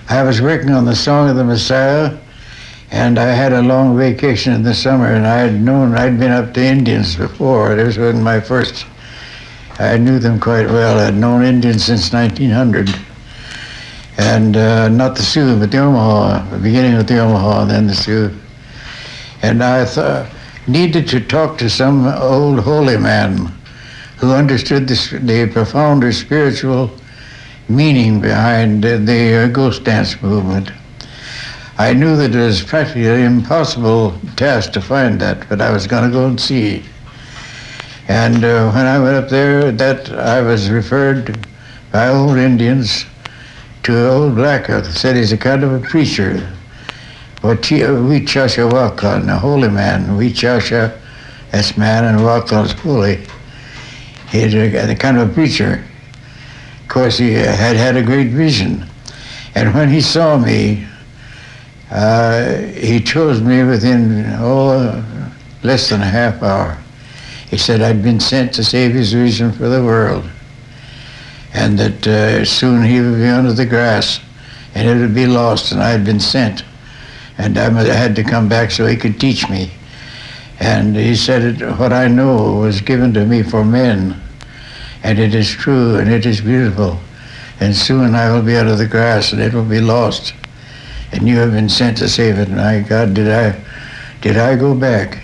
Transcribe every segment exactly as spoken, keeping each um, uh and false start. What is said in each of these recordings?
I was working on the Song of the Messiah, and I had a long vacation in the summer, and I had known, I'd been up to Indians before. This was my first, I knew them quite well. I'd known Indians since nineteen hundred. And uh, not the Sioux, but the Omaha, the beginning of the Omaha, and then the Sioux. And I thought, needed to talk to some old holy man who understood this, the profounder spiritual meaning behind the, the uh, ghost dance movement. I knew that it was practically an impossible task to find that, but I was going to go and see. And uh, when I went up there, that I was referred by old Indians to an old Blackfoot that said he's a kind of a preacher. Wichasha Wakan, a holy man. Wichasha, that's man, and Wakan is holy. He's a, a kind of a preacher. Of course, he had had a great vision. And when he saw me, uh, he chose me within, oh, less than a half hour. He said I'd been sent to save his vision for the world, and that uh, soon he would be under the grass, and it would be lost, and I had been sent. And I had to come back so he could teach me. And he said, what I know was given to me for men, and it is true, and it is beautiful. And soon I will be out of the grass, and it will be lost. And you have been sent to save it. And I, God, did I, did I go back?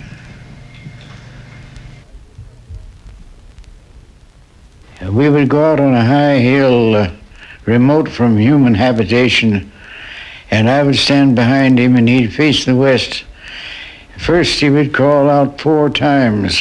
We would go out on a high hill, uh, remote from human habitation, and I would stand behind him, and he'd face the west. First, he would call out four times,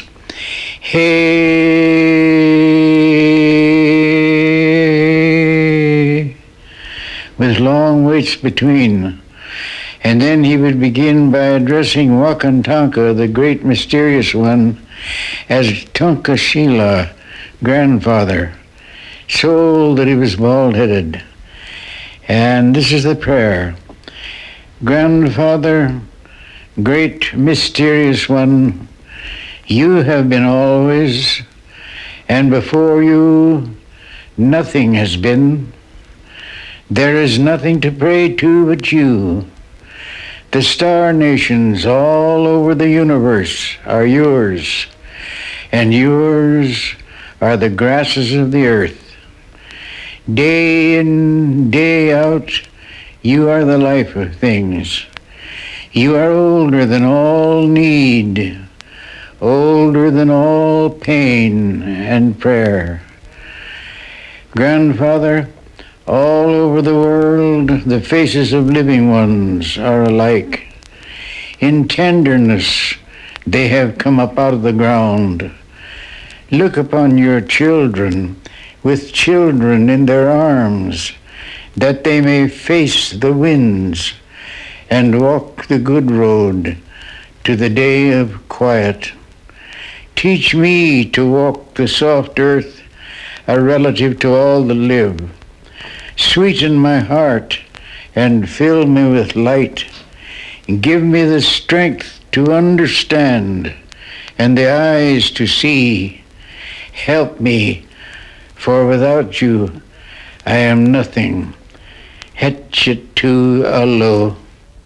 "Hey," with long waits between. And then he would begin by addressing Wakantanka, the great mysterious one, as Tonka Shila, grandfather, so old that he was bald-headed. And this is the prayer. Grandfather, great mysterious one, you have been always, and before you nothing has been. There is nothing to pray to but you. The star nations all over the universe are yours, and yours are the grasses of the earth. Day in, day out, you are the life of things. You are older than all need, older than all pain and prayer. Grandfather, all over the world, the faces of living ones are alike. In tenderness, they have come up out of the ground. Look upon your children with children in their arms, that they may face the winds and walk the good road to the day of quiet. Teach me to walk the soft earth, a relative to all that live. Sweeten my heart and fill me with light. Give me the strength to understand and the eyes to see. Help me, for without you I am nothing. Hetchetu Allo.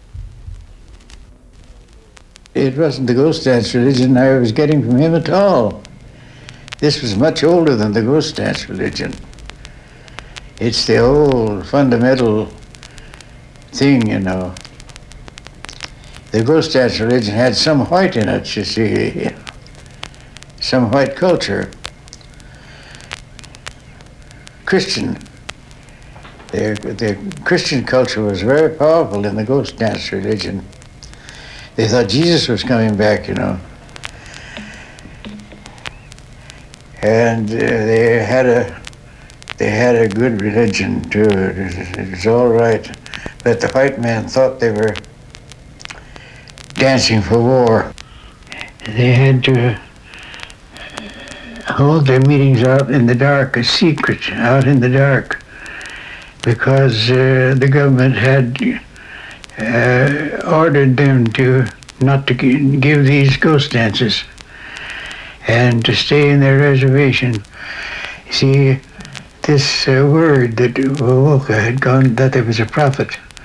It wasn't the ghost dance religion I was getting from him at all. This was much older than the ghost dance religion. It's the old fundamental thing, you know. The ghost dance religion had some white in it, you see, some white culture. Christian. The, the Christian culture was very powerful in the ghost dance religion. They thought Jesus was coming back, you know. And uh, they had a they had a good religion too. It was, it was all right, but the white man thought they were dancing for war. They had to hold their meetings out in the dark, a secret, out in the dark, because uh, the government had uh, ordered them to not to give these ghost dances and to stay in their reservation. See, this uh, word that Wovoka had gone, that there was a prophet,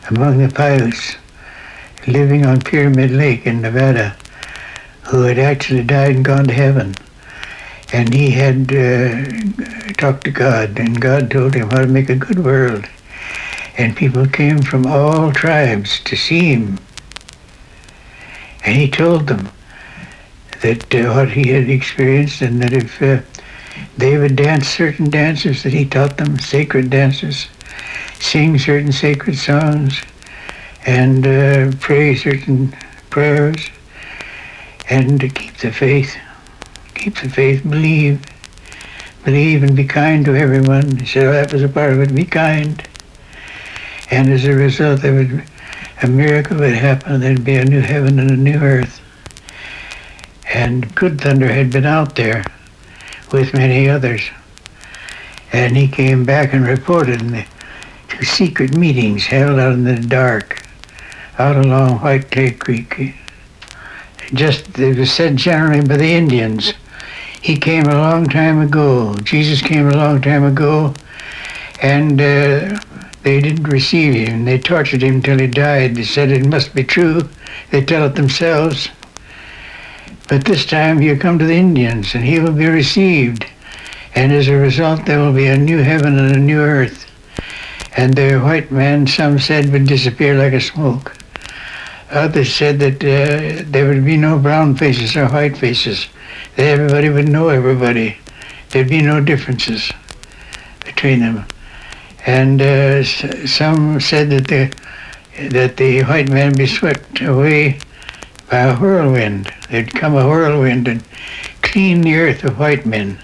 among the Paiutes living on Pyramid Lake in Nevada, who had actually died and gone to heaven. And he had uh, talked to God, and God told him how to make a good world. And people came from all tribes to see him. And he told them that uh, what he had experienced, and that if uh, they would dance certain dances that he taught them, sacred dances, sing certain sacred songs, and uh, pray certain prayers, and to keep the faith, keep the faith, believe, believe and be kind to everyone. He said, oh, that was a part of it, be kind. And as a result, there would, a miracle would happen, there'd be a new heaven and a new earth. And Good Thunder had been out there with many others. And he came back and reported in the two secret meetings held out in the dark, out along White Clay Creek. Just, it was said generally by the Indians, he came a long time ago, Jesus came a long time ago, and uh, they didn't receive him. They tortured him till he died. They said it must be true. They tell it themselves. But this time he'll come to the Indians, and he will be received. And as a result, there will be a new heaven and a new earth. And the white man, some said, would disappear like a smoke. Others said that uh, there would be no brown faces or white faces. That everybody would know everybody. There'd be no differences between them. And uh, s- some said that the that the white man be swept away by a whirlwind. There'd come a whirlwind and clean the earth of white men.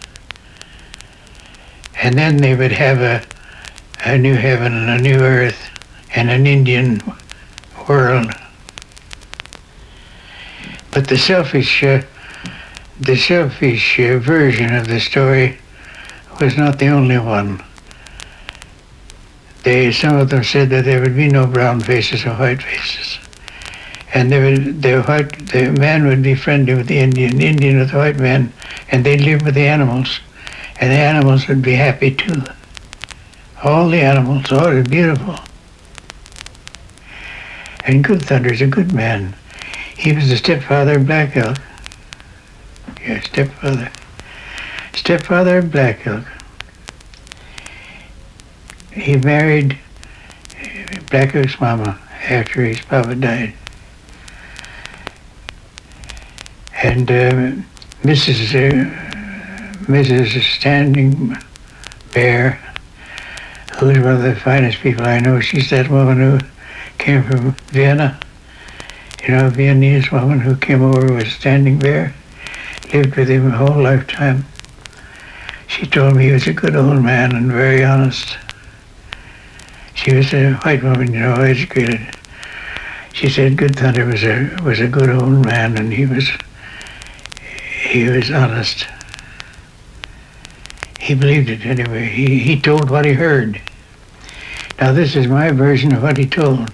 And then they would have a, a new heaven and a new earth and an Indian world. But the selfish, uh, the selfish uh, version of the story was not the only one. They, some of them said that there would be no brown faces or white faces. And there would, the, white, the man would be friendly with the Indian, the Indian with the white man, and they'd live with the animals. And the animals would be happy too. All the animals, oh, it's beautiful. And Good Thunder's a good man. He was the stepfather of Black Elk. Yeah, stepfather. Stepfather of Black Elk. He married Black Elk's mama after his papa died. And uh, Missus Uh, Missus Standing Bear, who's one of the finest people I know, she's that woman who came from Vienna. You know, a Viennese woman who came over with Standing Bear, lived with him a whole lifetime. She told me he was a good old man and very honest. She was a white woman, you know, educated. She said Good Thunder was a was a good old man, and he was he was honest. He believed it anyway. He he told what he heard. Now this is my version of what he told.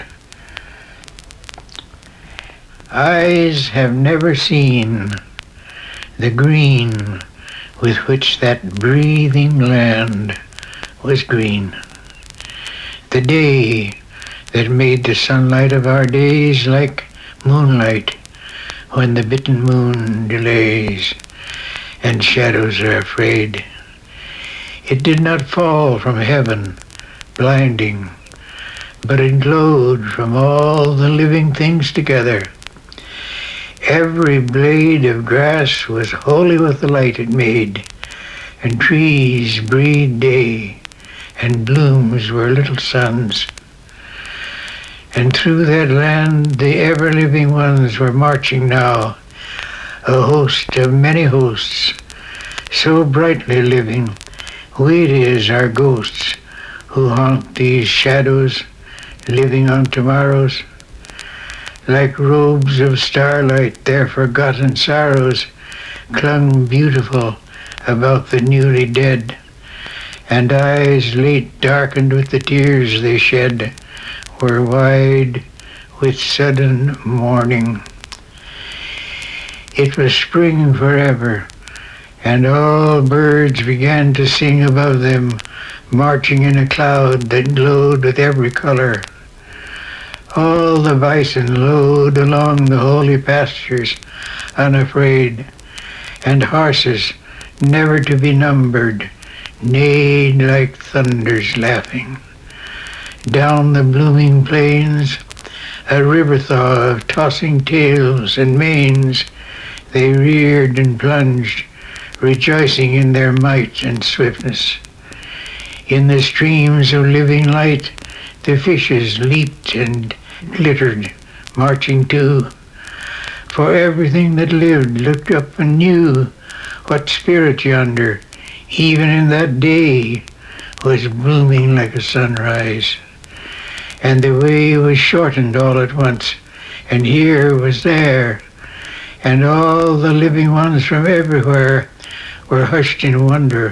Eyes have never seen the green with which that breathing land was green. The day that made the sunlight of our days like moonlight when the bitten moon delays and shadows are afraid. It did not fall from heaven, blinding, but it glowed from all the living things together. Every blade of grass was holy with the light it made, and trees breathed day, and blooms were little suns. And through that land the ever-living ones were marching now, a host of many hosts, so brightly living, weighty as our ghosts, who haunt these shadows, living on tomorrows. Like robes of starlight, their forgotten sorrows clung beautiful about the newly dead, and eyes late darkened with the tears they shed were wide with sudden mourning. It was spring forever, and all birds began to sing above them, marching in a cloud that glowed with every color. All the bison lowed along the holy pastures, unafraid, and horses, never to be numbered, neighed like thunders laughing. Down the blooming plains, a river thaw of tossing tails and manes, they reared and plunged, rejoicing in their might and swiftness. In the streams of living light, the fishes leaped and glittered, marching too. For everything that lived looked up and knew what spirit yonder, even in that day, was blooming like a sunrise. And the way was shortened all at once, and here was there, and all the living ones from everywhere were hushed in wonder.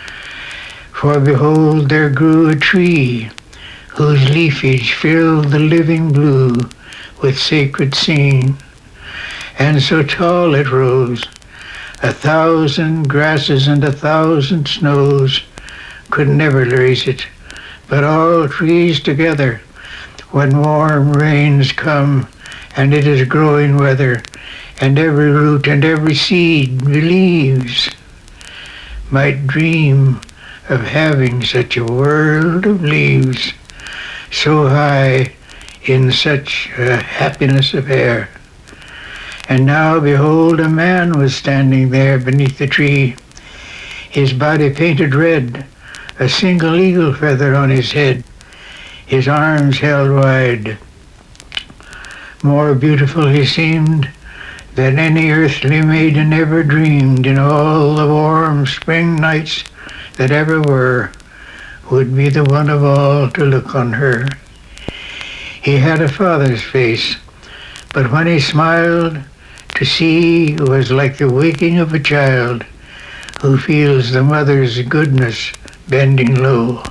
For behold, there grew a tree, whose leafage filled the living blue with sacred singing. And so tall it rose, a thousand grasses and a thousand snows could never raise it, but all trees together, when warm rains come, and it is growing weather, and every root and every seed believes, might dream of having such a world of leaves, so high in such a happiness of air. And now behold, a man was standing there beneath the tree, his body painted red, a single eagle feather on his head, his arms held wide. More beautiful he seemed than any earthly maiden ever dreamed in all the warm spring nights that ever were, would be the one of all to look on her. He had a father's face, but when he smiled, to see was like the waking of a child who feels the mother's goodness bending low.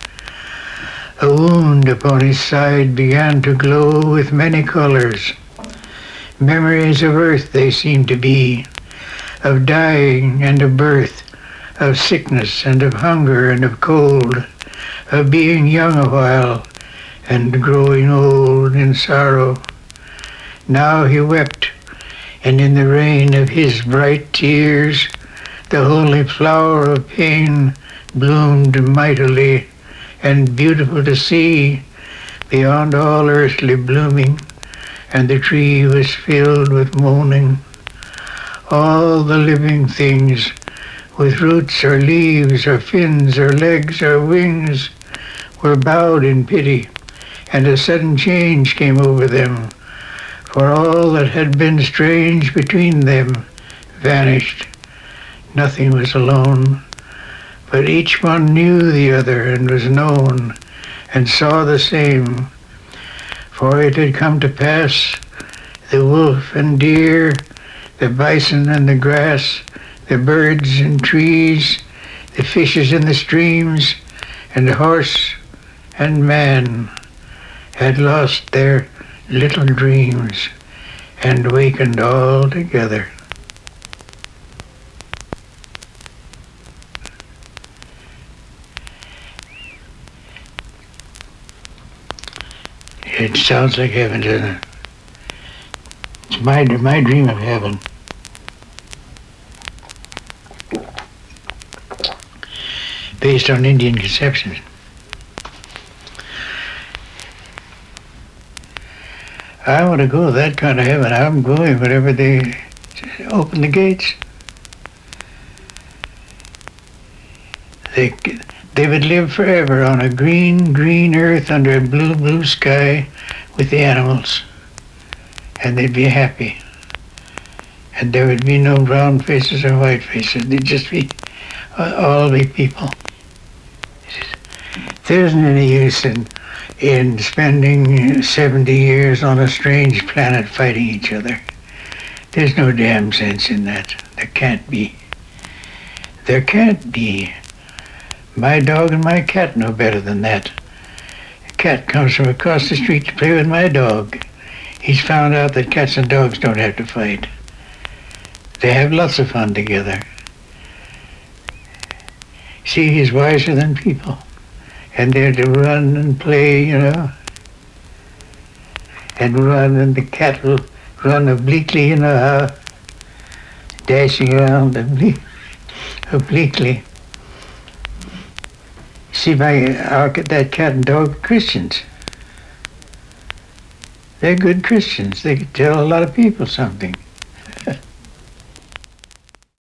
A wound upon his side began to glow with many colors. Memories of earth they seemed to be, of dying and of birth, of sickness and of hunger and of cold, of being young a while and growing old in sorrow. Now he wept, and in the rain of his bright tears, the holy flower of pain bloomed mightily and beautiful to see, beyond all earthly blooming, and the tree was filled with moaning. All the living things, with roots or leaves or fins or legs or wings, were bowed in pity, and a sudden change came over them, for all that had been strange between them vanished. Nothing was alone, but each one knew the other and was known and saw the same. For it had come to pass, the wolf and deer, the bison and the grass, the birds and trees, the fishes in the streams, and the horse and man had lost their little dreams and wakened all together. It sounds like heaven, doesn't it? It's my, my dream of heaven. Based on Indian conceptions. I want to go to that kind of heaven. I'm going whenever they open the gates. They, they would live forever on a green, green earth under a blue, blue sky with the animals. And they'd be happy. And there would be no brown faces or white faces. They'd just be, all be people. There isn't any use in in spending seventy years on a strange planet fighting each other. There's no damn sense in that. There can't be. There can't be. My dog and my cat know better than that. A cat comes from across the street to play with my dog. He's found out that cats and dogs don't have to fight. They have lots of fun together. See, he's wiser than people. And they're to run and play, you know. and run, and the cattle run obliquely, you know how, dashing around obli- obliquely. See, my our, that cat and dog are Christians. They're good Christians. They could tell a lot of people something.